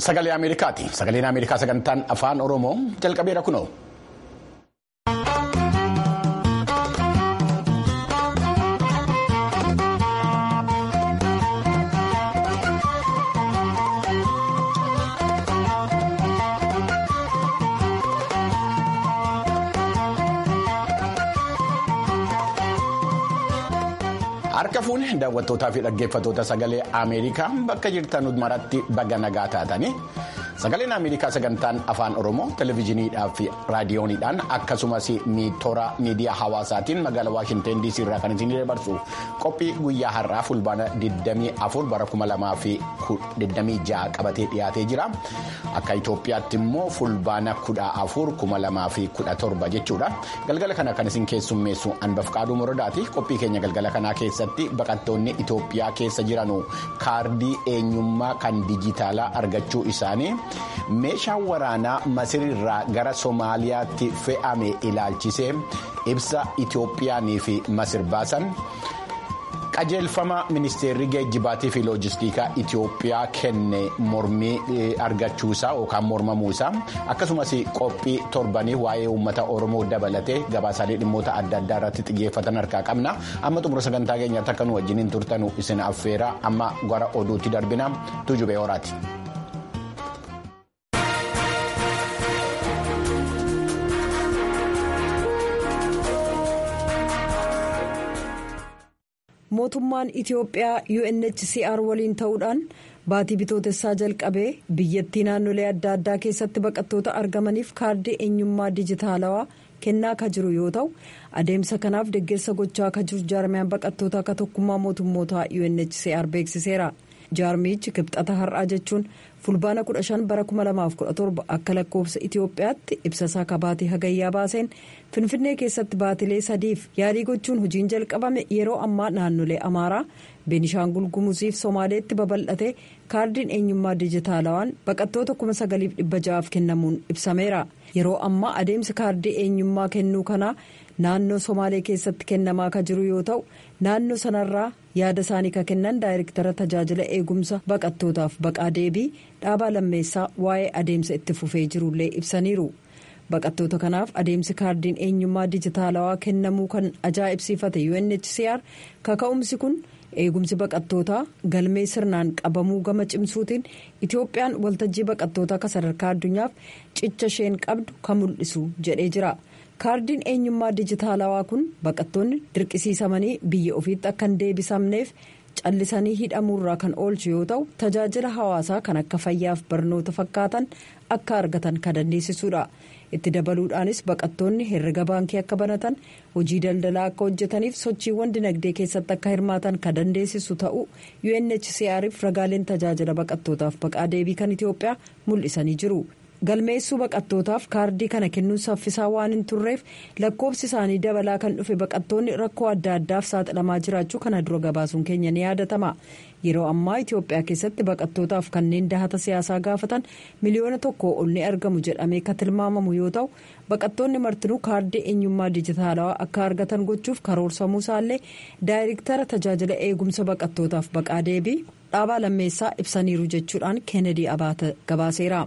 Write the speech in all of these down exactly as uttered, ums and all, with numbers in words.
Sagalee Ameerikaati. Sagaleen Ameerikaa sagantaan afaan Oromoo jalqabeera kunoo. Harka fuune daawwattootaa fi dhaggeeffattoota sagalee Ameerikaa bakka jirtan maratti baga nagaa taatanii sagaleen Ameerikaa sagantaan afaan Oromoo televezyiiniidhaan fi raadiyooniidhaan akkasumas toora miidiyaa hawaasaatiin magaalaa Waashinten D C irraa kan isin dabarsu qophii guyyaa har'aa fulbaana digdamii afur bara kuma lamaa fi digdamii ja'a qabatee dhiyaatee jira. Akka Itoophiyaatti immoo fulbaana kudha afur kuma lamaa fi kudha torba jechuudha. Galgala kana kan isin keessummeessu Anbafqaaduu Morodaati. Qophii keenya galgala kanaa keessatti baqattoonni Itoophiyaa keessa jiranu kaardii eenyummaa kan dijitaalaa argachuu isaanii meeshaa waraanaa Masirirraa gara Somaaliyaatti fe'ame ilaalchisee ibsa Itoophiyaanii fi Masir baasan. Qajeelfama ministeerri geejjibaatii fi loojistikaa Itoophiyaa kenne mormii argachuusaa yookaan mormamuusaa akkasumas qophii torbanii waa'ee uummata Oromoo dabalatee gabaasaalee dhimmoota adda addaa irratti xiyyeeffatan harkaa qabna. Amma xumura sagantaa keenyaatti akka nu wajjiniin turtanu isin affeera. Amma gara oduutti darbina. Tuujubee horaati. Mootummaan Itoophiyaa U N H C R waliin ta'uudhaan baatii bitootessaa jalqabee biyyattii naannolee adda addaa keessatti baqattoota argamaniif kaardii eenyummaa dijitaalawaa kennaa ka jiru yoo ta'u adeemsa kanaaf deeggarsa gochaa ka jiru jaarmiyaan baqattoota akka tokkummaa mootummootaa U N H C R beeksiseera. Jaarmichi kibxata har'aa jechuun fulbaana kudha shan bara kuma lamaaf kudha torba akka lakkoofsa Itoophiyaatti ibsasaa kabaatii hagayyaa baaseen Finfinnee keessatti baatilee sadiif yaalii gochuun hojiin jalqabame yeroo ammaa naannolee Amaaraa, Beenishaangul Gumuziif Somaaleetti babal'ate kaardiin eenyummaa dijitaalawaan baqattoota kuma sagaliif dhibba ja'aaf kennamuun ibsameera. Yeroo ammaa adeemsi kaardii eenyummaa kennuu kanaa naannoo Somaalee keessatti kennamaa ka jiru yoo ta'u naannoo sanarraa yaada isaanii ka kennan daayirektara tajaajila eegumsa baqattootaaf baqaa deebii dhaabaa lammeessaa waa'ee adeemsa itti fufee jirullee ibsaniiru. Baqattoota kanaaf adeemsi kaardiin eenyummaa dijitaalawaa kennamuu kan ajaa'ibsiifate U N H C R kaka'umsi kun eegumsi baqattootaa galmee sirnaan qabamuu gama cimsuutiin Itoophiyaan waltajjii baqattootaa akka sadarkaa addunyaaf cicha isheen qabdu kan mul'isu jedhee jira. Kaardiin eenyummaa dijitaalawaa kun baqattoonni dirqisiisamanii biyya ofiitti akka hin deebisamneef callisanii hidhamuurraa kan oolchu yoo ta'u tajaajila hawaasaa kan akka fayyaaf barnoota fakkaatan akka argatan kan dandeessisuudha. Itti dabaluudhaanis baqattoonni herrega baankii akka banatan hojii daldalaa akka hojjetaniif sochiiwwan dinagdee keessatti akka hirmaatan kan dandeessisu ta'uu U N H C R'if ragaaleen tajaajila baqattootaaf baqaa deebii kan Itoophiyaa mul'isanii jiru. Galmeessuu baqattootaaf kaardii kana kennuun saffisaa waan hin turreef lakkoofsi isaanii dabalaa kan dhufe baqattoonni rakkoo adda addaaf saaxilamaa jiraachuu kana dura gabaasuun keenya ni yaadatama. Yeroo ammaa Itoophiyaa keessatti baqattootaaf kanneen dahata siyaasaa gaafatan miliyoona tokko ol ni argamu jedhamee kan tilmaamamu yoo ta'u baqattoonni martinuu kaardii eenyummaa dijitaalawaa akka argatan gochuuf karoorsamuu isaallee daayirektara tajaajila eegumsa baqattootaaf baqaa deebii dhaabaa lammeessaa ibsaniiru jechuudhaan Kennedy Abaate gabaaseera.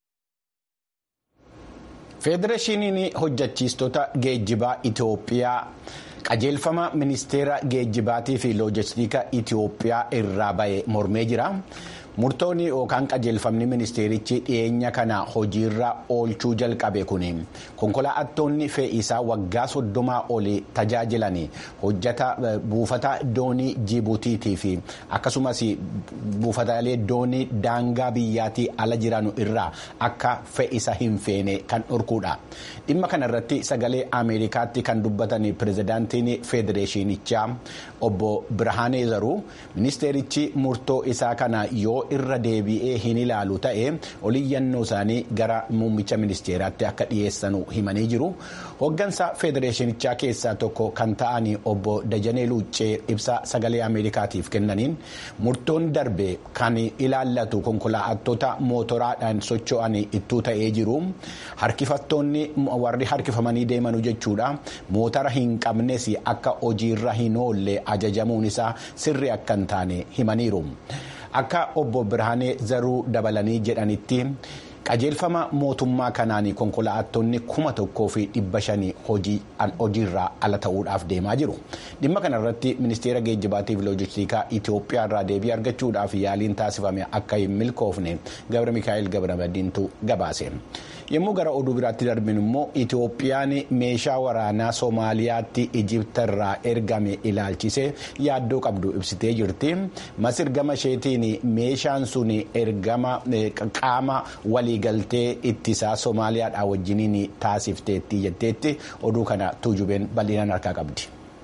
Federeeshiniin hojjechiistota geejjibaa Itoophiyaa qajeelfama ministeera geejjibaatii fi loojistikaa Itoophiyaa irraa ba'e mormee jira. Murtoonni yookaan qajeelfamni ministeerichi dhiyeenya kana hojiirra oolchuu jalqabe kun konkolaattonni fe'iisaa waggaa soddomaa olii tajaajilan hojjeta buufata doonii Jibuutiitii fi akkasumas buufataalee doonii daangaa biyyaatii ala jiran irraa akka fe'iisa hin feene kan dhorkuudha. Dhimma kanarratti sagalee Ameerikaatti kan dubbatan pirezidaantiin federeeshinichaa obbo Birhaanee Zaruu ministeerichi murtoo isaa kana yoo irra deebi'ee hin ilaalu ta'e oliyyannoo isaanii gara muummicha ministeeraatti akka dhiyeessanu himanii jiru. Hoggansa federeeshinichaa keessaa tokko kan ta'an obbo Dajanee Luuccee ibsa sagalee Ameerikaatiif kennaniin murtoon darbe kan ilaallatu konkolaattota mootoraadhaan socho'an ittuu ta'ee jiru. Harkifattoonni warri harkifamanii deemanu jechuudha. Mootora hin qabnes akka hojiirra hin oolle ajajamuun isaa sirri akka hin taane himaniiru. akka obbo Birhaanee Zaruu dabalanii jedhanitti. qajeelfama mootummaa kanaan konkolaattonni kuma tokkoo fi dhibba shanii hojiirraa ala ta'uudhaaf deemaa jiru. Dhimma kanarratti ministeera geejjibaatii fi loojistikaa Itoophiyaa irraa deebii argachuudhaaf yaaliin taasifame akka hin milkoofne Gabra Mikaa'el Gabramadiintu gabaase. Yommuu gara oduu biraatti darbin immoo Itoophiyaan meeshaa waraanaa Soomaaliyaatti Ijiptarraa ergame ilaalchisee yaaddoo qabdu ibsitee jirti. Masir gama isheetiin meeshaan sun ergama qaama waliigaltee ittisaa Soomaaliyaadhaa wajjiniin taasifteetti jetteetti oduu kana tuujubeen bal'inaan harkaa qabdi.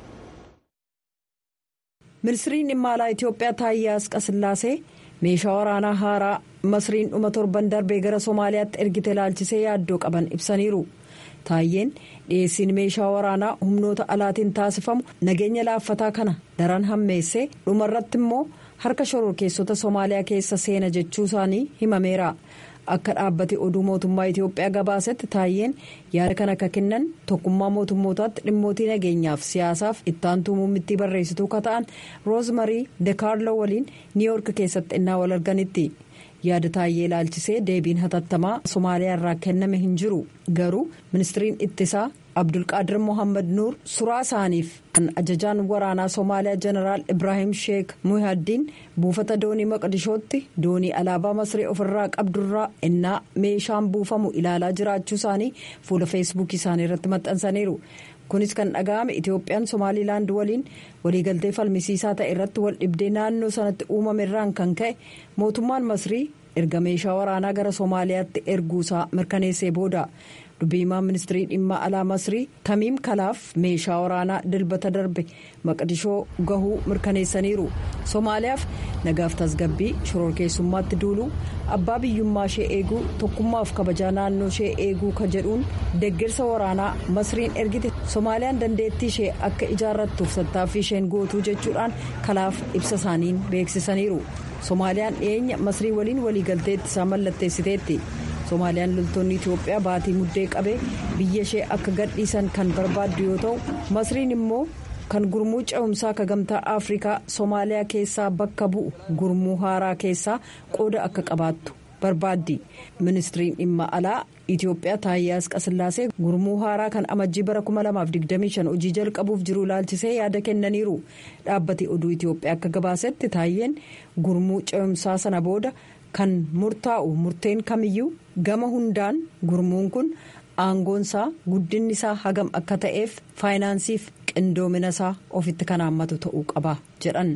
Ministiriin dhimma alaa Itoophiyaa Taayyaa Asqasillaasee meeshaa waraanaa haaraa Masriin dhuma torban darbee gara Soomaaliyaatti ergite ilaalchisee yaaddoo qaban ibsaniiru. Taayyeen dhiyeessiin meeshaa waraanaa humnoota alaatiin taasifamu nageenya laaffataa kana daran hammeessee dhumarratti immoo harka shororkeessota Soomaaliyaa keessa seena jechuu isaanii himameera. Akka dhaabbati oduu mootummaa Itoophiyaa gabaasetti Taayyeen yaada kana akka kennan tokkummaa mootummootaatti dhimmootii nageenyaaf siyaasaaf ittaantuu muummittii barreessituu ka ta'an Roozmarii De Kaarloo waliin Niiyoork keessatti innaa wal arganitti. Yaada Taayyee ilaalchisee deebiin hatattamaa Somaaliyaa irraa kenname hin jiru. Garuu ministiriin ittisaa Abdulqaadir Mohaammed Nuur suraa isaaniif kan ajajaan waraanaa Somaaliyaa Jeneraal Ibrahim Sheek Muhaddiin buufata doonii Maqdishootti doonii alaabaa Masrii ofirraa qabdurraa innaa meeshaan buufamu ilaalaa jiraachuu isaanii fuula feesbuukii isaanii irratti maxxansaniiru. Kunis kan dhaga'ame Itoophiyaan Somaalilaand waliin waliigaltee falmisiisaa ta'e irratti wal dhibdee naannoo sanatti uumame irraan kan ka'e mootummaan Masrii erga meeshaa waraanaa gara Somaaliyaatti erguusaa mirkaneessee booda. Dubbiimaan ministirii dhimma alaa Masrii Tamiim Kalaaf meeshaa waraanaa dilbata darbe Maqdishoo gahuu mirkaneessaniiru. Somaaliyaaf nagaaf tasgabbii shororkeessummaatti duuluu abbaa biyyummaa ishee eeguu tokkummaaf kabajaa naannoo ishee eeguu ka jedhuun deeggarsa waraanaa Masriin ergite Somaaliyaan dandeettii ishee akka ijaarrattuuf tattaaffii isheen gootuu jechuudhaan Kalaaf ibsa isaaniin beeksisaniiru. Somaaliyaan dhiyeenya Masrii waliin waliigaltee ittisaa mallatteessiteetti. Somaaliyaan loltoonni Itoophiyaa baatii muddee qabee biyya ishee akka gadhiisan kan barbaaddu yoo ta'u Masriin immoo kan gurmuu ce'umsaa ka gamtaa Afrikaa Somaaliyaa keessaa bakka bu'u gurmuu haaraa keessaa qooda akka qabaattu barbaaddi. Ministiriin dhimma alaa Itoophiyaa Taayyaa Asqasillaasee gurmuu haaraa kan amajjii bara kuma lamaaf digdamii shan hojii jalqabuuf jiru ilaalchisee yaada kennaniiru. Dhaabbati oduu Itoophiyaa akka gabaasetti Taayyeen gurmuu ce'umsaa sana booda kan murtaa'u murteen kamiyyuu gama hundaan gurmuun kun aangoonsaa guddinni isaa hagam akka ta'eef faayinaansiif qindoomina isaa ofitti kan haammatu ta'uu qaba jedhan.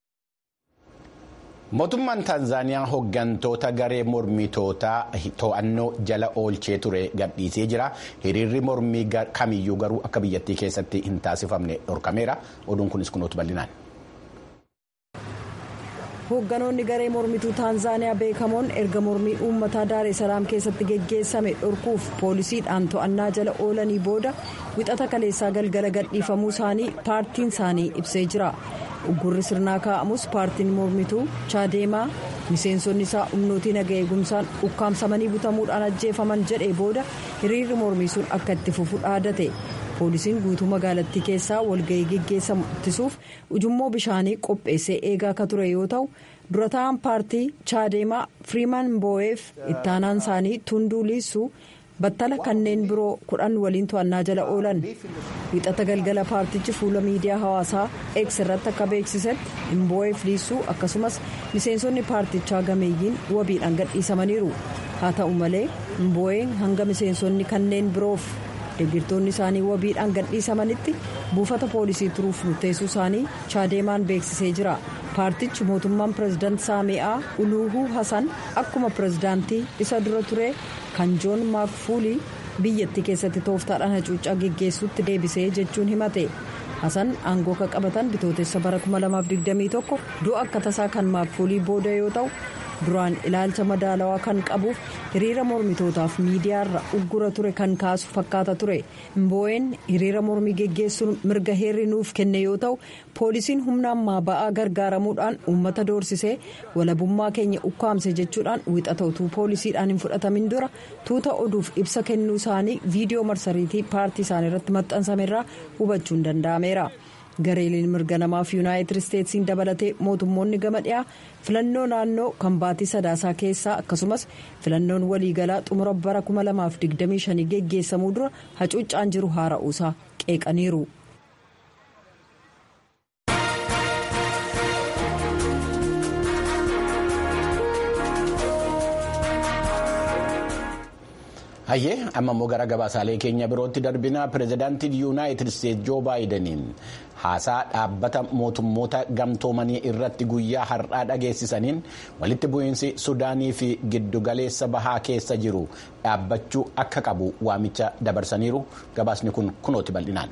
Mootummaan Taanzaaniyaa hooggantoota garee mormitootaa to'annoo jala oolchee ture gadhiisee jira. Hiriirri mormii kamiyyuu garuu akka biyyattii keessatti hin taasifamne dhorkameera. Oduun kunis kunuutu bal'inaan. Hoogganoonni garee mormituu Taanzaaniyaa beekamoon erga mormii uummataa Daar es Salaam keessatti geggeessame dhorkuuf poolisiidhaan to'annaa jala oolanii booda wixata kaleessaa galgala gadhiifamuu isaanii paartiin isaanii ibsee jira. Uggurri sirnaa kaa'amus paartiin mormituu Chaadeemaa miseensonni isaa humnootii naga eegumsaan ukkaamsamanii butamuudhaan ajjeefaman jedhee booda hiriirri mormii sun akka itti fufu dhaadate. Poolisiin guutuu magaalattii keessaa walga'ii geggeessamu ittisuuf ujummoo bishaanii qopheessee eegaa akka ture yoo ta'u dura taa'an paartii Chaadeemaa Firiiman Mboo'eef ittaanaan isaanii Tunduu Liisuu battala kanneen biroo kudhan waliin to'annaa jala oolan. Wixata galgala paartichi fuula miidiyaa hawaasaa X irratti akka beeksisetti Mboo'eef Liisuu akkasumas miseensonni paartichaa gameeyyiin wabiidhaan gadhiisamaniiru. Haa ta'u malee Mboo'een hanga miseensonni kanneen biroof deeggartoonni isaanii wabiidhaan gadhiisamanitti buufata poolisii turuuf murteessuu isaanii Chaadeemaan beeksisee jira. Paartichi mootummaan pireezidaant Saami'aa Uluuhuu Hasan akkuma pireezidaantii isa dura ture kan Joon Maakfuulii biyyattii keessatti tooftaadhaan hacuuccaa geggeessuutti deebisee jechuun himate. Hasan aangoo ka qabatan bitootessa bara kuma lamaaf digdamii tokko du'a akka tasaa kan Maakfuulii booda yoo ta'u duraan ilaalcha madaalawaa kan qabuuf hiriira mormitootaaf miidiyaarra uggura ture kan kaasu fakkaata ture. Mboo'een hiriira mormii geggeessuun mirga heerri nuuf kenne yoo ta'u poolisiin humna ammaa ba'aa gargaaramuudhaan uummata doorsisee walabummaa keenya ukkaamse jechuudhaan wixata utuu poolisiidhaan hin fudhatamin dura tuuta oduuf ibsa kennuu isaanii viidiyoo marsariitii paartii isaanii irratti maxxansamerraa hubachuun danda'ameera. gareeleen mirga namaaf yuunaayitid isteetsiin dabalatee mootummoonni gama dhiyaa filannoo naannoo kan baatii sadaasaa keessaa akkasumas filannoon waliigalaa xumura bara kuma lamaaf digdamii shanii geggeessamuu dura hacuuccaan jiru haara'uusaa qeeqaniiru. hayyee amma immoo gara gabaasaalee keenya birootti darbinaa pireezidaantiin yuunaayitid isteetsi joo baayidaniin haasaa dhaabbata mootummoota gamtoomanii irratti guyyaa har'aa dhageessisaniin walitti bu'iinsi sudaanii fi giddugaleessa bahaa keessa jiru dhaabbachuu akka qabu waamicha dabarsaniiru. Gabaasni kun kunooti bal'inaan.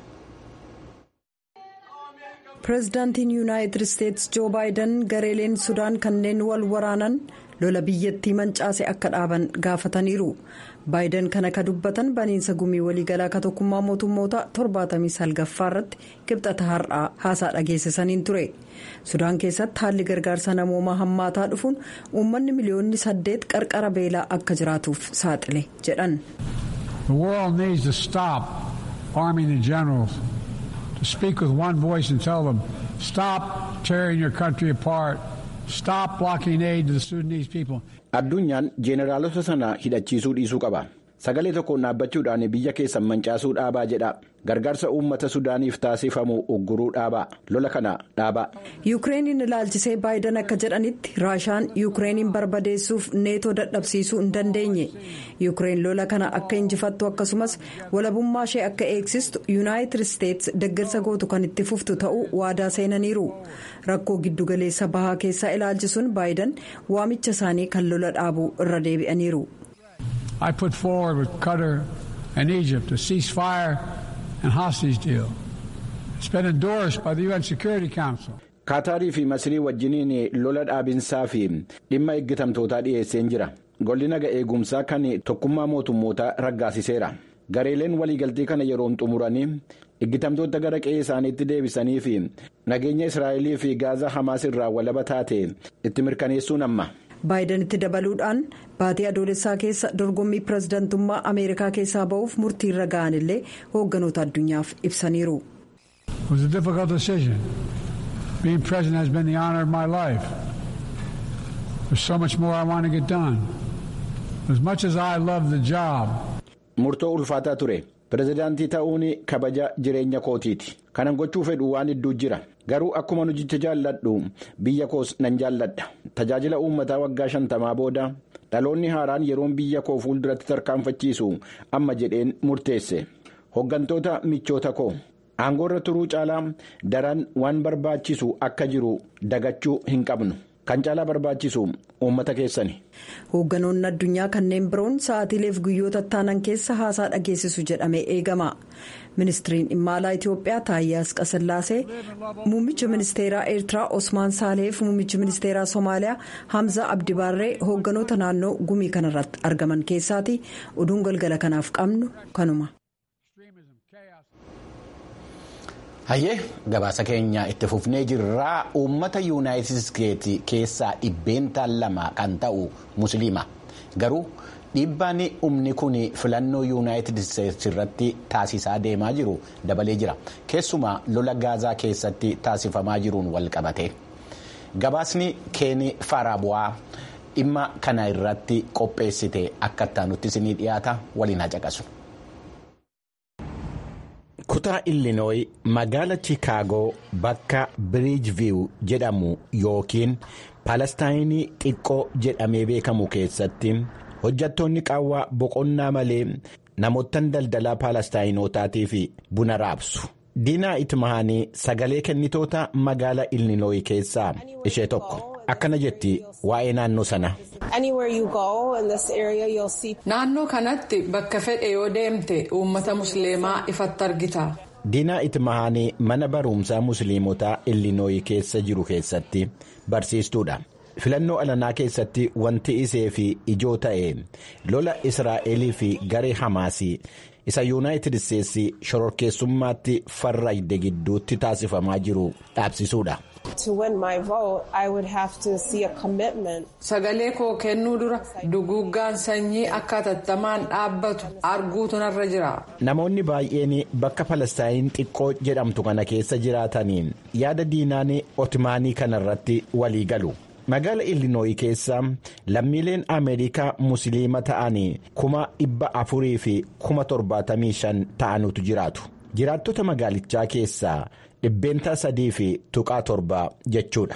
pireezidaantiin yuunaayitid isteetsi joo baayidan gareeleen sudaan kanneen wal waraanan lola biyyattii mancaase akka dhaaban gaafataniiru. baayidan kana ka dubbatan baniinsa gumii waliigalaa ka tokkummaa mootummoota torbaatamii salgaffaa irratti kibxata har'aa haasaa dhageessisaniin ture. sudaan keessatti haalli gargaarsa namoomaa hammaataa dhufuun uummanni miliyoonni saddeet qarqara beelaa akka jiraatuuf saaxile jedhan. The world needs to stop arming the generals, to speak with one voice and tell them stop tearing your country apart, stop blocking aid to the Sudanese people. Addunyaan jeeneraalota sana hidhachiisuu dhiisuu qaba. Sagalee tokkoon dhaabbachuudhaan biyya keessan mancaasuu dhaabaa jedha. Gargaarsa uummata Sudaaniif taasifamu ugguruu dhaabaa. Lola kana dhaabaa. Yuukireeniin ilaalchisee baayidan akka jedhanitti raashaan yuukireeniin barbadeessuuf neetoo dadhabsiisuu hin dandeenye. Yuukireen lola kana akka injifattu akkasumas walabummaa ishee akka eegsistu yuunaayitid isteetsi deeggarsa gootu kan itti fuftu ta'uu waadaa seenaniiru. Rakkoo giddugaleessa bahaa keessaa ilaalchisuun baayidan waamicha isaanii kan lola dhaabuu irra deebi'aniiru. I put forward with Qatar and Egypt a ceasefire and hostage deal. It's been endorsed by the U N Security Council. Qaataarii fi Masrii wajjiniin lola dhaabinsaa fi dhimma eeggatamtootaa dhiyeesseen jira. Golli naga eegumsaa kan tokkummaa mootummootaa raggaasiseera. Gareeleen waliigaltee kana yeroon xumuranii eeggatamtoota gara qe'ee isaaniitti deebisanii fi nageenya Israa'elii fi Gaazaa Hamaas irraa walaba taate itti mirkaneessuun amma. baayidan itti dabaluudhaan baatii adoolessaa keessa dorgommii pireezidantummaa ameerikaa keessaa ba'uuf murtii irra ga'an illee hoogganoota addunyaaf ibsaniiru. It was a difficult decision. Being president has been the honor of my life. There's so much more I want to get done. As much as I love the job. Murtoo ulfaataa ture. Pireezidaantii ta'uun kabaja jireenya kootiiti. Kanan gochuu fedhu waan hedduu jira. Garuu akkuma nujicha jaalladhu biyya koos nan jaalladha. Tajaajila uummataa waggaa shantamaa booda dhaloonni haaraan yeroon biyya koo fuulduratti tarkaanfachiisu amma jedheen murteesse. Hooggantoota michoota koo aangoorra turuu caalaa daran waan barbaachisu akka jiru dagachuu hin qabnu. Kan caalaa barbaachisu uummata keessani. Hoogganoonni addunyaa kanneen biroon sa'aatiileef guyyoota taanan keessa haasaa dhageessisu jedhamee eegama. Ministiriin dhimma alaa Itoophiyaa Taayyee Asqasillaasee, muummichi ministeeraa Eertiraa Osmaan Saaleef, muummichi ministeeraa Somaaliyaa Hamza Abdibaarree hoogganoota naannoo gumii kanarratti argaman keessaati. Oduun galgala kanaaf qabnu kanuma. Hayyee gabaasa keenya itti fufnee jirraa uummata yuunaayitid isteetsi keessaa dhibbeentaan lama kan ta'u musliima garuu dhiibbaan humni kun filannoo yuunaayitid isteetsi irratti taasisaa deemaa jiru dabalee jira keessumaa lola gaazaa keessatti taasifamaa jiruun wal qabate gabaasni keeni faarabu'aa dhimma kana irratti qopheessite akka taanutti isinii dhiyaata waliin haqaqasu. Kutaa Illinooyi magaala Chicaagoo bakka Biriijviiw jedhamu yookiin Palestaayinii xiqqoo jedhamee beekamu keessatti hojjettoonni qaawwaa boqonnaa malee namoottan daldalaa Palestaayinootaatiif buna raabsu. Diinaa Itmahaanii sagalee kennitoota magaala Illinooyi keessaa ishee tokko. Akkana jetti waa'ee naannoo sana. Naannoo kanatti bakka fedhe yoo deemte uummata musliimaa ifatti argita. Diinaa Itmahaanii mana barumsaa musliimotaa Illinooyi keessa jiru keessatti barsiistuudha. filannoo alanaa keessatti wanti isee fi ijoo ta'e lola Israa'elii fi garee Hamaasii isa Yuunaayitid Isteetsi shororkeessummaatti farrajde gidduutti taasifamaa jiru dhaabsisuudha. Sagalee koo kennuu dura duguuggaan sanyii akka hatattamaan dhaabbatu arguutu narra jira. Namoonni baay'een bakka Palestaayin xiqqoo jedhamtu kana keessa jiraataniin yaada diinaan Otomaanii kanarratti walii galu. Magaala Illinooyi keessa lammiileen Ameerikaa Musliima ta'anii kuma dhibba afurii fi kuma torbaatamii shan ta'anutu jiraatu. Jiraattota magaalichaa keessaa dhibbeenta sadii fi tuqaa torba jechuudha.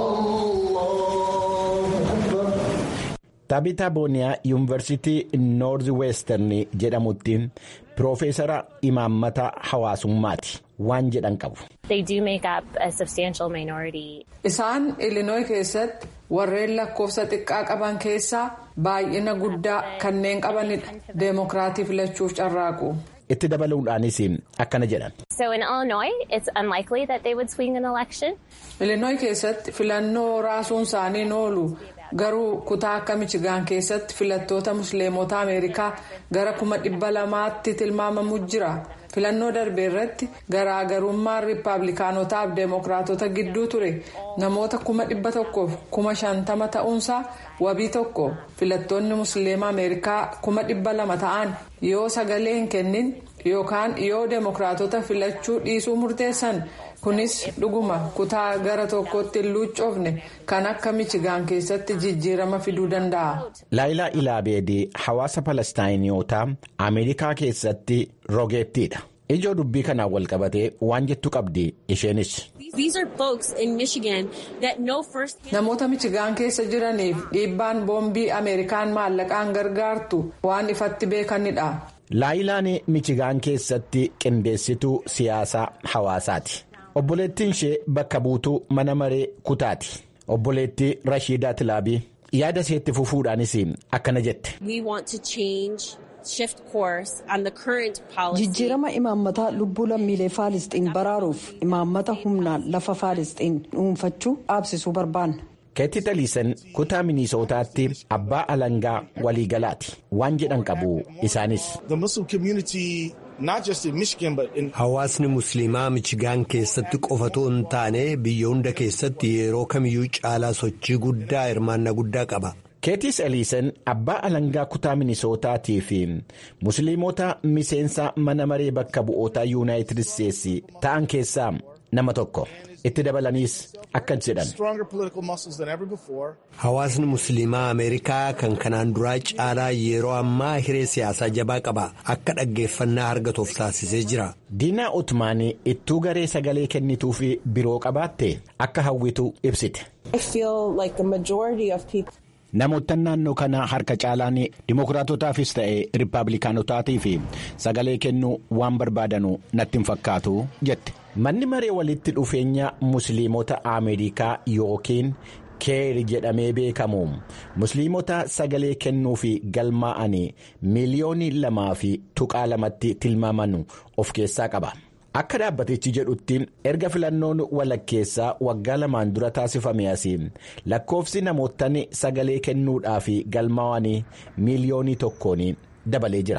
Taabita Booniyaa Yuunivarsiitii Noorzi Weestern jedhamutti Piroofeesara imaammata hawaasummaati waan jedhan qabu. Isaan Illinois keessatti warreen lakkoofsa xiqqaa qaban keessaa baay'ina guddaa kanneen qabanidha. Deemokiraatii filachuuf carraaqu. Itti dabaluudhaanis akkana jedhan. Illinois keessatti filannoo raasuun isaanii oolu. Garuu kutaa akka Michigaan keessatti filattoota musliimota Ameerikaa gara kuma dhibba lamaatti tilmaamamu jira. Filannoo darbee irratti garaagarummaan riippaabilikaanotaa fi deemokiraatota gidduu ture namoota kuma dhibba tokkoof kuma shantama ta'uunsaa wabii tokko. Filattoonni musliima Ameerikaa kuma dhibba lama ta'an yoo sagalee hin kennin yookaan yoo deemokiraatota filachuu dhiisuu murteessan. Kunis dhuguma kutaa gara tokkotti hin luucoofne kan akka Michigaan keessatti jijjiirama fiduu danda'a. Laayilaa Ilaabeedii hawaasa Palestaayinotaa Ameerikaa keessatti rogeettiidha. Ijoo dubbii kanaan wal qabatee waan jettu qabdi isheenis. Namoota Michigaan keessa jiraniif dhiibbaan boombii Ameerikaan maallaqaan gargaartu waan ifatti beekanidha. Laayilaan Michigaan keessatti qindeessituu siyaasaa hawaasaati. Obboleettiin ishee bakka buutuu mana maree kutaati. Obboleettii Rashiidaa Tilaabii yaada isheetti fufuudhaanis akkana jette. Jijjiirama imaammataa lubbuu lammiilee Faalisxiin baraaruuf imaammata humnaan lafa Faalisxiin dhuunfachuu dhaabsisuu barbaanna. Keetti Taliisan kutaa Minisootaatti abbaa alangaa waliigalaati waan jedhan qabu isaanis. Hawaasni musliimaa Michigaan keessatti qofatoo hin taane biyya hunda keessatti yeroo kamiyyuu caalaa sochii guddaa hirmaannaa guddaa qaba. Keetis Eliisan abbaa alangaa kutaa Minisootaatii fi musliimota miseensa mana maree bakka bu'ootaa Yuunaayitid Isteetsi ta'an keessaa nama tokko. Itti dabalaniis akka jedhan. Hawaasni musliimaa Ameerikaa kan kanaan duraa caalaa yeroo ammaa hiree siyaasaa jabaa qaba. Akka dhaggeeffannaa argatuuf taasisee jira. Diinaa Otomaanii ittuu garee sagalee kennituu fi biroo qabaatte akka hawwitu ibsite. Namoota naannoo kana harka caalaan dimokiraatotaafis ta'e riippaabilikaanotaatii fi sagalee kennuu waan barbaadanu natti hin fakkaatu jette. Manni maree walitti dhufeenya musliimota Ameerikaa yookiin keeri jedhamee beekamu musliimota sagalee kennuu fi galmaa'anii miiliyoonii lamaa fi tuqaa lamatti tilmaamanu of keessaa qaba. Akka dhaabbatichi jedhutti erga filannoon walakkeessaa waggaa lamaan dura taasifame asiin lakkoofsi namootaan sagalee kennuudhaa fi galmaa'anii miiliyoonii tokkoon dabalee jira.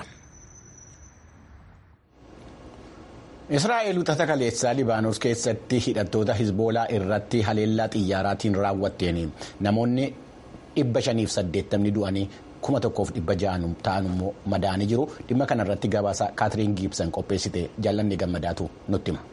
Israa'eel wixata kaleessaa Libaanos keessatti hidhattoota Hizboolaa irratti haleellaa xiyyaaraatiin raawwatteen namoonni dhibba shaniif saddeettamni du'anii kuma tokkoof dhibba ja'an ta'an immoo madaa'anii jiru. Dhimma kanarratti gabaasa Kaatiriin Giibsan qopheessite jaallanni gammadaatu nutti hima.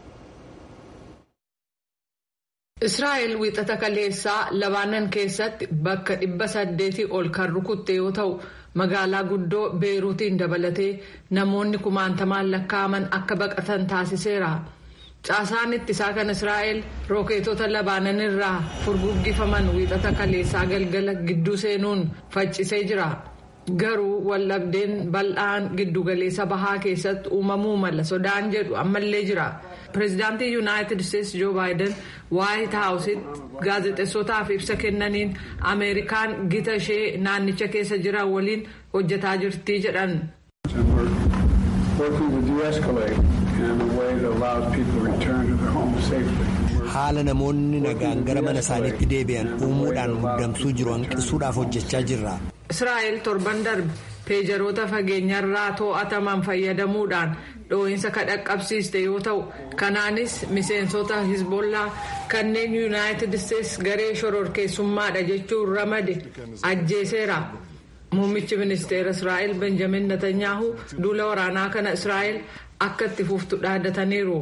Israa'eel wixata kaleessaa Libaanon keessatti bakka dhibba saddeetii ol kan rukutte yoo ta'u magaalaa guddoo Beeruutiin dabalatee namoonni kumaantamaan lakkaa'aman akka baqatan taasiseera. Caasaan ittisaa kan Israa'eel rookeetota Libaanon irraa furguggifaman wixata kaleessaa galgala gidduu seenuun faccisee jira. Garuu wallabdeen bal'aan giddugaleessa bahaa keessatti uumamuu mala sodaan jedhu ammallee jira. Pireezidaantii Yuunaayitid Isteetsi Joo Baayiden Waayit Haawusitti gaazexeessotaaf ibsa kennaniin Ameerikaan gita ishee naannicha keessa jiran waliin hojjetaa jirti jedhan. haala namoonni nagaan gara mana isaaniitti deebi'an uumuudhaan muddamsuu jiru hanqisuudhaaf hojjechaa jirra. Israa'el torban darbe peejaroota fageenyarraa to'ataman fayyadamuudhaan dhoohinsa kadhaqqabsiiste yoo ta'u kanaanis miseensota hizbollaa kanneen yuunaayitid isteetsi garee shororkeessummaadha jechuun ramade ajjeeseera. Muummichi ministeera Israa'el Benjamin Netanyahu duula waraanaa kana Israa'el akka itti fuftu dhaadataniiru.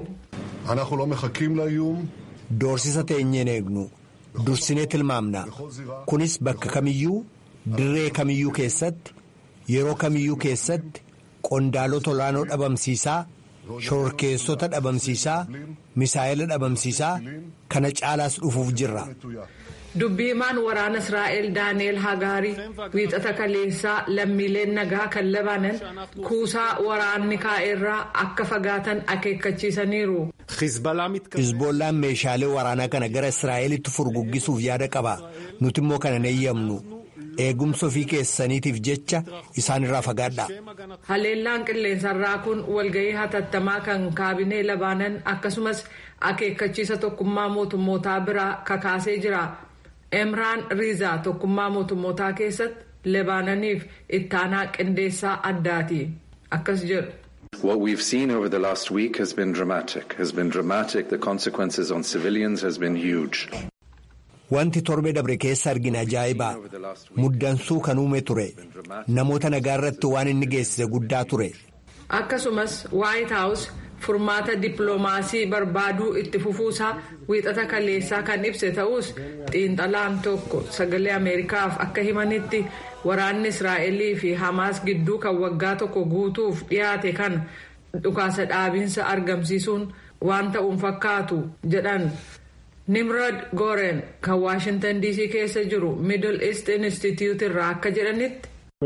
Doorsisa teenyeen eegnu dursinee tilmaamna kunis bakka kamiyyuu dirree kamiyyuu keessatti yeroo kamiyyuu keessatti qondaalota olaanoo dhabamsiisaa shororkeessota dhabamsiisaa misaa'ela dhabamsiisaa kana caalaas dhufuuf jirra. Dubbiimaan waraana Israa'el Daani'eel Hagaarii wiixata kaleessaa lammiileen nagaa kan Lebaanan kuusaa waraanni kaa'eerraa akka fagaatan akeekkachiisaniiru. Hizbollaan meeshaalee waraanaa kana gara Israa'elitti furguggisuuf yaada qaba. Nuti immoo kana hin eeyyamnu. Eegumsa ofii keessaniitiif jecha isaanirraa fagaadha. Haleellaan qilleensarraa kun walgahii hatattamaa kan kaabinee Lebaanan akkasumas akeekkachiisa tokkummaa mootummootaa biraa kakaasee jira. Emraan Riizaa tokkummaa mootummootaa keessatti Lebaananiif ittaanaa qindeessaa addaati. Akkas jedhu. What we've seen over the last week has been dramatic. Has been dramatic. The consequences on civilians has been huge. Wanti torbe dabre keessa argina ajaa'ibaa muddansuu kan uume ture namoota nagaa irratti waan inni geessise guddaa ture. Akkasumas White House furmaata dippiloomaasii barbaaduu itti fufuusaa wiixata kaleessaa kan ibse ta'us xiinxalaan tokko sagalee Ameerikaaf akka himanitti waraanni Israa'elii fi Hamaas gidduu kan waggaa tokko guutuuf dhiyaate kan dhukaasa dhaabiinsa argamsiisuun waan ta'uun fakkaatu jedhan. Nimrod Goren kan Washington D C keessa jiru Middle East Institute irraa akka jedhanitti.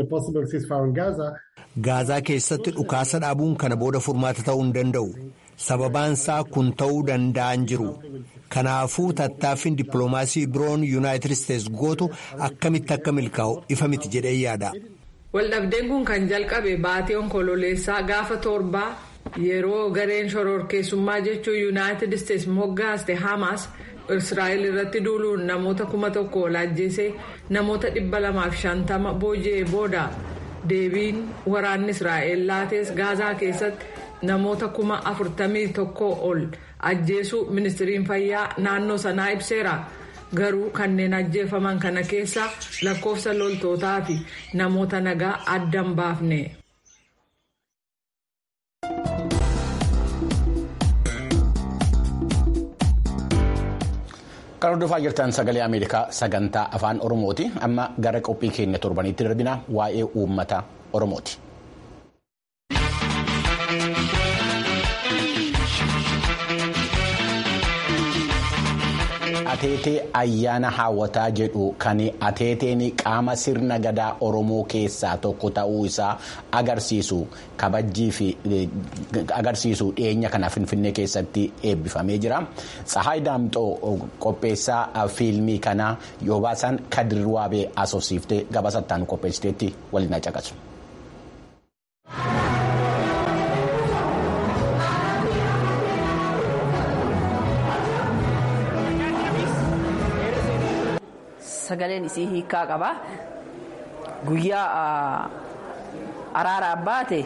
Gaazaa keessatti dhukaasa dhaabuun kana booda furmaata ta'uu hin danda'u. Sababaansaa kun ta'uu danda'an jiru. Kanaafuu tattaaffiin dippiloomaasii biroon Yuunaayitid Isteetsi gootu akkamitti akka milkaa'u ifa miti jedhee yaada. Waldhabdeen kun kan jalqabe baatii onkololeessaa gaafa torbaa yeroo gareen shororkeessummaa jechuun Yuunaayitid Isteetsi moggaaste Hamaas Israa'el irratti duuluun namoota kuma tokko ajjeesee namoota dhibba lamaaf shantama booji'ee booda deebiin waraanni Israa'el laatees Gaazaa keessatti namoota kuma afurtamii tokko ol ajjeesuu ministiriin fayyaa naannoo sanaa ibseera. Garuu kanneen ajjeefaman kana keessa lakkoofsa loltootaa fi namoota nagaa addan baafne. Kan hordofaa jirtan sagalee Ameerikaa sagantaa afaan Oromooti. Amma gara qophii keenya torbaniitti darbina waa'ee uummata Oromooti. Ateetee ayyaana hawwataa jedhu kan ateeteen qaama sirna gadaa Oromoo keessaa tokko ta'uu isaa agarsiisu kabajjii fi agarsiisu dhiyeenya kana Finfinnee keessatti eebbifamee jira. Tsahaay Daamxoo qopheessaa fiilmii kana Yoobaasan Kadirwaabee asoosiiftee gabaasattaan qopheessiteetti waliin caqasu. Sagaleen isii hiikaa qaba. Guyyaa araaraa baate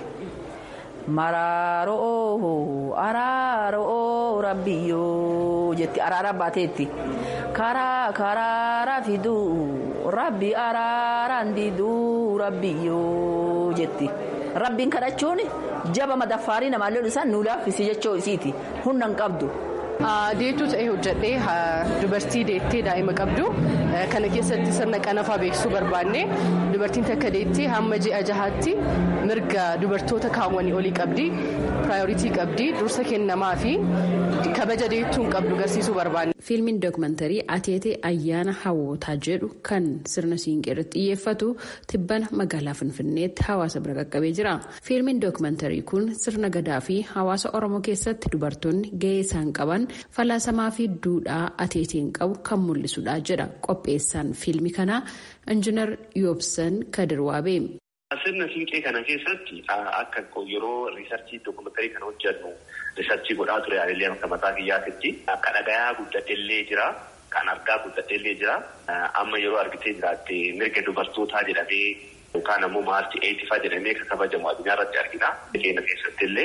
maraaroo araaroo rabbiyyoo jetti araaraa baateetti. Karaa karaara fiduu rabbi araaraan diduu rabbiyyoo jetti. Rabbiin kadhachuun jaba madaffaarii namaallee isaan nu laaffisii jechoo isiiti. Humna hin qabdu. Deettuu ta'ee hojjedhee dubartii deettee daa'ima qabdu kana keessatti sirna qanafaa beeksisuu barbaanne dubartiin takka deettee hamma ji'a jahaatti mirga dubartoota kaawwanii olii qabdi piraayoritii qabdi dursa kennamaa fi kabaja deettuun qabdu agarsiisuu barbaanne. Fiilmiin dookumantarii Ateetee ayyaana hawwataa jedhu kan sirna siinqee irratti xiyyeeffatu tibbana magaalaa Finfinneetti hawaasa bira qaqqabee jira. Fiilmiin dookumantarii kun sirna gadaa fi hawaasa Oromoo keessatti dubartoonni gahee isaan qaban falaasamaa fi duudhaa ateeteen qabu kan mul'isudha jedha qopheessaan fiilmii kanaa injiinar Yoobsan Kadirwaabee. Sirna siinqee kana keessatti akka yeroo riisarchii dookumentarii kana hojjennu riisarchii godhaa ture yaalelee akka mataa kiyyaatitti akka dhagayaa guddadheellee jira. Kan argaa guddadheellee jira. Amma yeroo argitee jiraatte mirga dubartootaa jedhamee yookaan ammoo maartii eetifaa jedhamee kan kabajamu addunyaa irratti argina. Keenya keessatti illee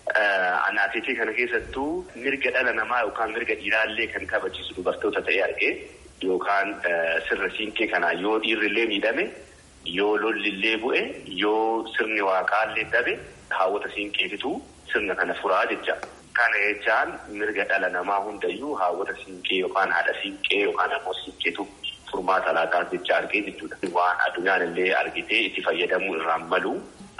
anaatiitii kana keessattuu mirga dhala namaa yookaan mirga dhiiraallee kan kabachiisu dubartoota ta'ee argee yookaan sirna siinqee kanaa yoo dhiirrillee miidhame yoo lollillee bu'e yoo sirni waaqaallee dabe haawwata siinqeetitu sirna kana furaa jecha. Kana jechaan mirga dhala namaa hundayyuu haawwata siinqee yookaan haadha siinqee yookaan ammoo siinqeetu furmaata laataa jecha argee jechuudha. Waan addunyaan illee argitee itti fayyadamuu irraan malu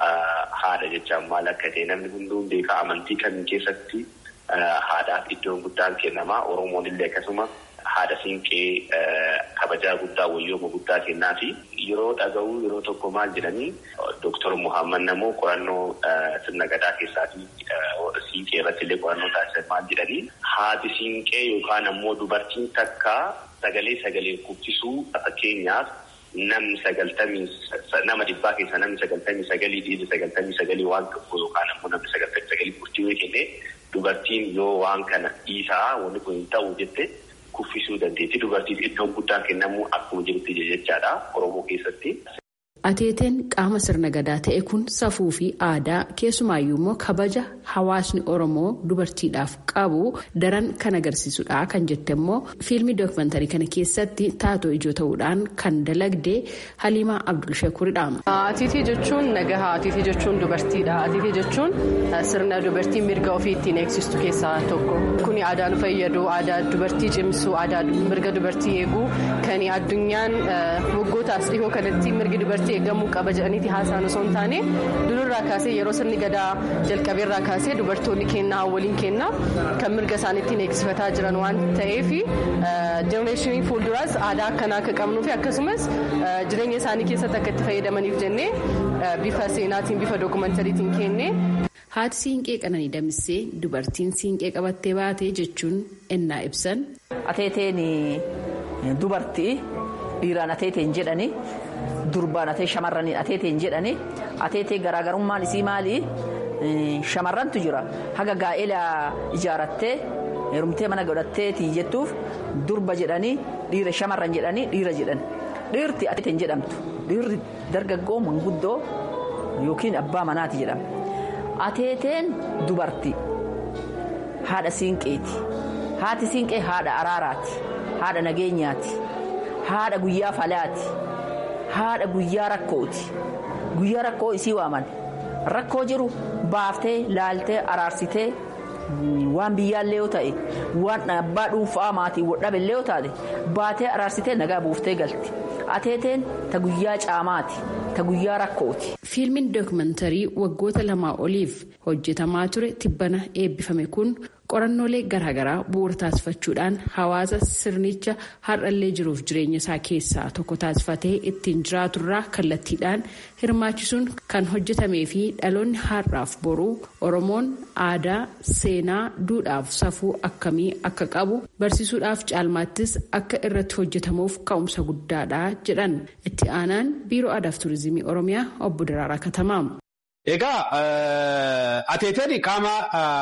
haadha jechaan maal akka ta'e namni hunduu beekaa amantii kan keessatti haadhaaf iddoon guddaan kennamaa. Oromoon illee akkasuma haadha siinqee kabajaa guddaa wayyooma guddaa kennaa fi yeroo dhaga'uu yeroo tokko maal jedhanii Dooktor Muhammad Namoo qorannoo sirna gadaa keessaatii siinqee irratti illee qorannoo taasisan maal jedhanii haati siinqee yookaan ammoo dubartiin takka sagalee sagalee guddisuu fakkeenyaaf namni sagaltamii nama dhibbaa keessaa namni sagaltamii sagalii dhiirri sagaltamii sagalii waan tokko yookaan ammoo namni sagaltamii sagalii guddisuu kennee dubartiin yoo waan kana dhiisaa wanni kun hin ta'u jette kuffisuu dandeetti. Dubartiif iddoon guddaan kennamuu akkuma jirutti jechaadha Oromoo keessatti. Ateeteen qaama sirna gadaa ta'e kun safuu fi aadaa keessumaayyuu immoo kabaja hawaasni Oromoo dubartiidhaaf qabu daran kan agarsiisudha kan jette immoo fiilmii dookumantarii kana keessatti taatoo ijoo ta'uudhaan kan dalagde Haliimaa Abdul Shakuridha. Ateetii jechuun nagahaa, ateetii jechuun dubartiidha. Ateetii jechuun sirna dubartiin mirga ofii ittiin eegsistu keessaa tokko. Kuni aadaa nu fayyadu, aadaa dubartii cimsuu, aadaa mirga dubartii eeguu kan addunyaan waggootaas dhihoo kanatti mirgi dubartii eegamuu qaba jedhaniiti haasaan osoo hin taane dururraa kaasee yeroo sirni gadaa jalqabeerraa kaasee dubartoonni kennaa waliin kennaa kan mirga isaaniittiin eegsifataa jiran waan ta'eef jenereeshinii fuulduraas aadaa akkanaa akka qabnuu fi akkasumas jireenya isaanii keessatti akka itti fayyadamaniif jennee bifa seenaatiin bifa dookumantariitiin kennee. Haati siinqee Qananii Damissee dubartiin siinqee qabattee baatee jechuun ennaa ibsan. Ateeteen dubartii dhiiraan ateeteen jedhani. Durbaan atee shamarranii ateeteen jedhani ateetee garaagarummaan isii maali shamarrantu jira haga gaa'ela ijaarattee heerumtee mana godhatteetii jettuuf durba jedhanii dhiira shamarran jedhanii dhiira jedhan dhiirti ateeteen jedhamtu dhiirri dargaggoo manguddoo yookiin abbaa manaati jedhama ateeteen dubartii haadha siinqeeti haati siinqee haadha araaraati haadha nageenyaati haadha guyyaa falaati. Haadha guyyaa rakkooti. Guyyaa rakkoo isii waaman. Rakkoo jiru baaftee laaltee araarsitee waan biyyaallee yoo ta'e waan abbaa dhuunfaa maatii wadhaballee yoo taate baatee araarsitee nagaa buuftee galti. Ateeteen ta guyyaa caamaati. Ta guyyaa rakkooti. Fiilmiin dookumantarii waggoota lamaa oliif hojjetamaa ture tibbana eebbifame kun qorannoolee garaagaraa bu'uura taasifachuudhaan hawaasa sirnicha har'allee jiruuf jireenya isaa keessaa tokko taasifatee ittiin jiraaturraa kallattiidhaan hirmaachisuun kan hojjetamee fi dhaloonni har'aaf boruu Oromoon aadaa, seenaa, duudhaaf safuu akkamii akka qabu barsiisuudhaaf caalmaattis akka irratti hojjetamuuf ka'umsa guddaadha jedhan itti aanaan biiroo aadaaf turizimii Oromiyaa obbo Daraaraa Katamaa. Egaa ateeteen qaama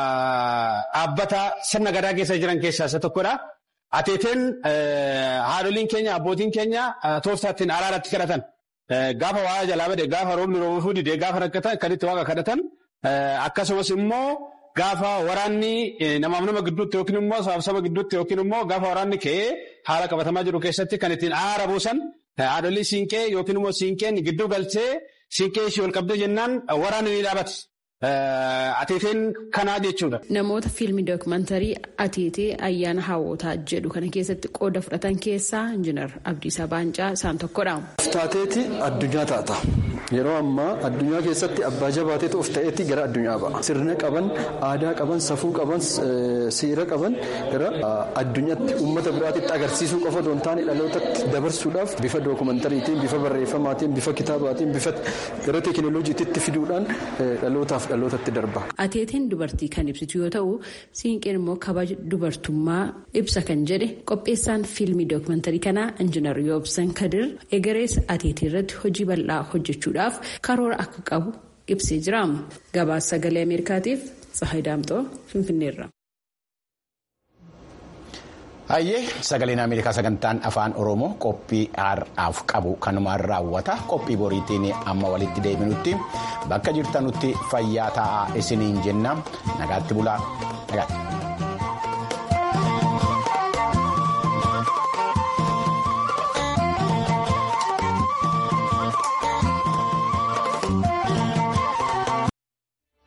dhaabbata sirna gadaa keessa jiran keessaa isa tokkodha. Ateeteen haadholiin keenya abbootiin keenya tooftaattiin araaratti kadhatan. Gaafa waa jalaa bade gaafa roobni roobuu didee gaafa rakkatan kan itti waaqa kadhatan. Akkasumas immoo gaafa waraanni namaaf nama gidduutti yookiin immoo sabaaf saba gidduutti yookiin immoo gaafa waraanni ka'ee haala qabatamaa jiru keessatti kan ittiin araara buusan haadholii siinqee yookiin immoo siinqeen gidduu galchee. Siinqee ishee ol qabdee jennaan waraanni ni dhaabate. Ateeteen kanaa jechuudha. Namoota fiilmii dookumantarii Ateetee ayyaana hawwootaa jedhu kana keessatti qooda fudhatan keessaa Injiinar Abdiisaa Baancaa isaan tokkodha. Taateeti addunyaa taata. Yeroo ammaa addunyaa keessatti abbaa jabaateetu of ta'eetti gara addunyaa ba'a. Sirna qaban, aadaa qaban, safuu qaban, seera qaban gara addunyaatti uummata biraatitti agarsiisuu qofa osoo hin taane dhalootatti dabarsuudhaaf bifa dookumantariitiin, bifa barreeffamaatiin, bifa kitaabaatiin, bifa gara teekinooloojiitti fiduudhaan dhalootaaf dhalootatti darba. Ateeteen dubartii kan ibsitu yoo ta'u siinqeen immoo kabaja dubartummaa ibsa kan jedhe qopheessaan fiilmii dookumantarii kanaa injiinar Yoobsan Kadir egerees ateetii irratti hojii bal'aa hojjechuudhaaf karoora akka qabu ibsee jira. Gabaasa sagalee Ameerikaatiif Tsahaay Daamxoo Finfinneerra. Hayyee sagaleen Ameerikaa sagantaan afaan Oromoo qophii har'aaf qabu kanumaan raawwata. Qophii boriitiin amma walitti deebinutti bakka jirtanutti fayyaa ta'aa isiniin jenna. Nagaatti bulaa.